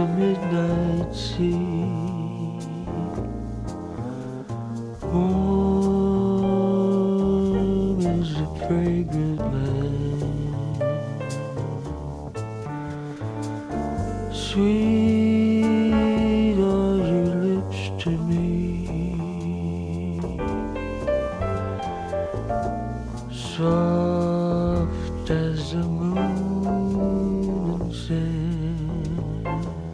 a midnight sea. Warm is a fragrant land. Sweet are your lips to me. Soft as the moon and sand.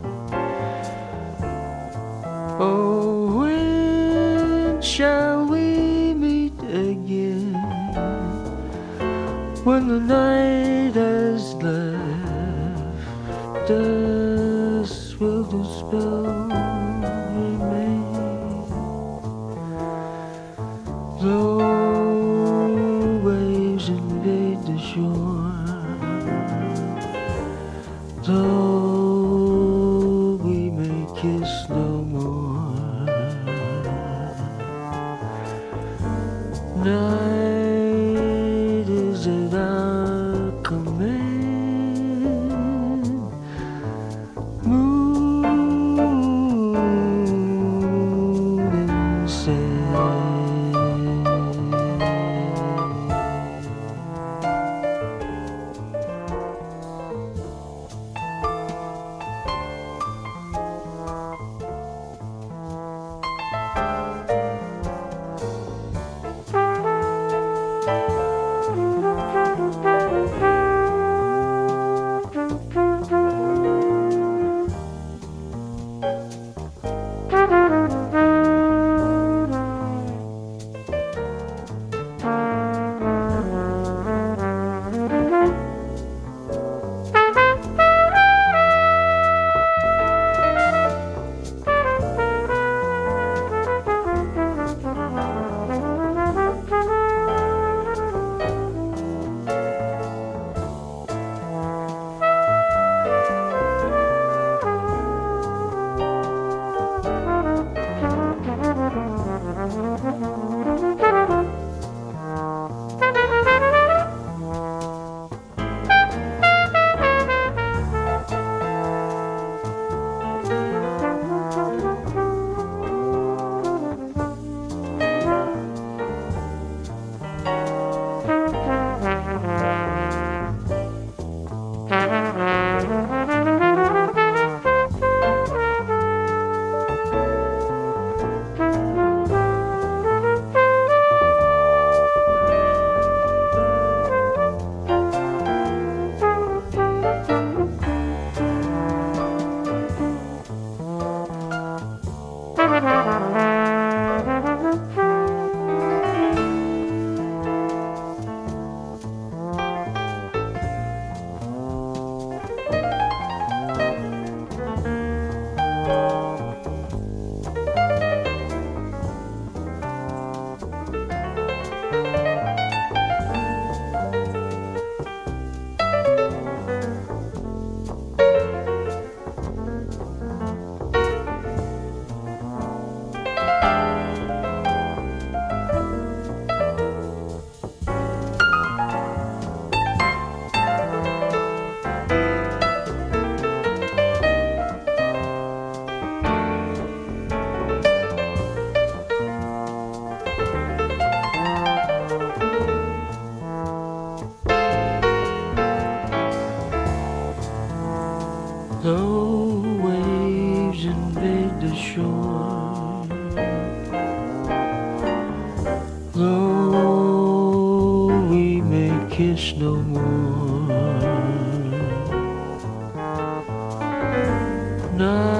Oh, when shall we meet again? When the night has left us, will the spell remain? Though waves invade the shore, though we may kiss no more, night is at our command. Moon and sand. Though waves invade the shore, though we may kiss no more, night